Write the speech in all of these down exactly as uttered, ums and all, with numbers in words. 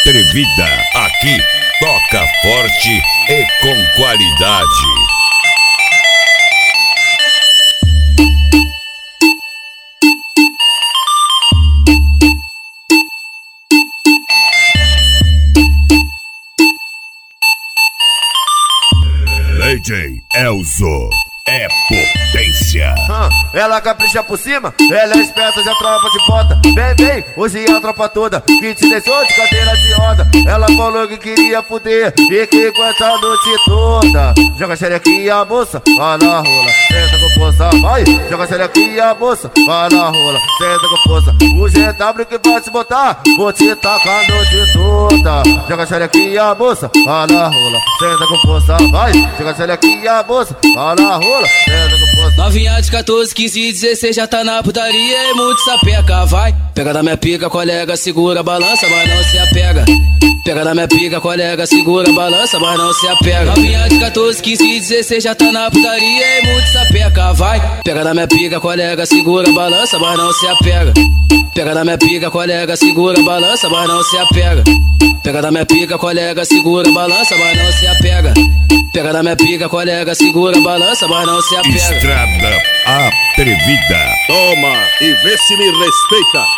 Atrevida, aqui toca forte e com qualidade. D J Elzo é potência. Ah, ela capricha por cima, ela é esperta, já tropa de bota. Vem, vem, hoje é a tropa toda que te deixou de cadeira de roda. Ela falou que queria fuder e que aguenta a noite toda. Joga a xerequinha, moça, vai na rola, senta com força, vai. Joga a xerequinha, moça, vai na rola, senta com força. O G W que vai te botar, vou te tacar a noite toda. Joga a xerequinha, moça, vai na rola, senta com força, vai. Joga a xerequinha, moça, vai na rola. Novinha de quatorze, quinze, dezesseis já tá na putaria e muito sapeca, vai. Pega da minha pica, colega, segura, balança, mas não se apega. Pega da minha pica, colega, segura, balança, mas não se apega. Novinha de quatorze, quinze, dezesseis já tá na putaria e muito sapeca, vai. Pega da minha pica, colega, segura, balança, mas não se apega. Pega da minha pica, colega, segura, balança, mas não se apega. Pega da minha pica, colega, segura, balança, mas não se apega. Pega da minha pica, colega, segura, balança, mas não se apega. Estrada Atrevida. Toma e vê se me respeita.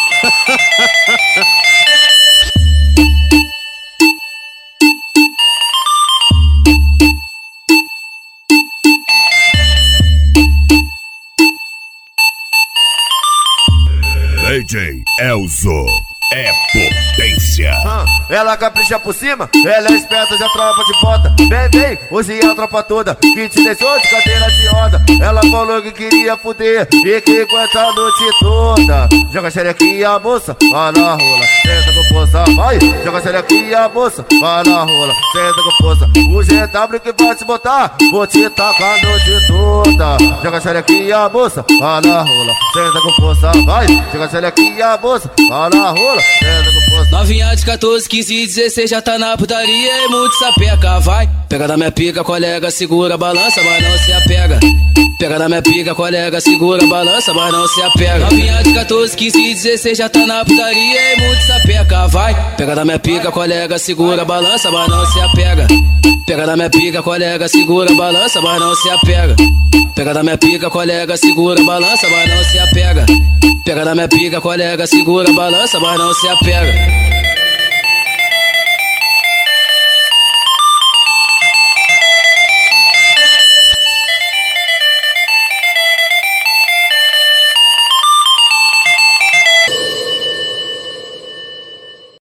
D J Elzo é potência. Ah, ela capricha por cima, ela é esperta, já tropa de bota. Vem, vem, hoje é a tropa toda que te deixou de cadeira de roda. Ela falou que queria fuder e que aguenta a noite toda. Joga a xerequinha, moça, vai na rola, senta com força, vai. Joga a xerequinha, moça, vai na rola, senta com força. O G W que vai te botar, vou te tacar a noite toda. Joga a xerequinha, moça, vai na rola, senta com força, vai. Joga a xerequinha, moça, vai na rola. Novinha de quatorze, quinze, dezesseis já tá na putaria e muito sapeca, vai. Pega da minha pica, colega, segura, balança, mas não se apega. Pega da minha pica, colega, segura, balança, mas não se apega. Novinha de quatorze, quinze, dezesseis já tá na putaria e muito sapeca, vai. Pega da minha pica, colega, segura, balança, mas não se apega. Pega da minha pica, colega, segura, balança, mas não se apega. Pega da minha pica, colega, segura, balança, mas não se apega. Pega da minha pica, colega, segura, balança, mas não se apega.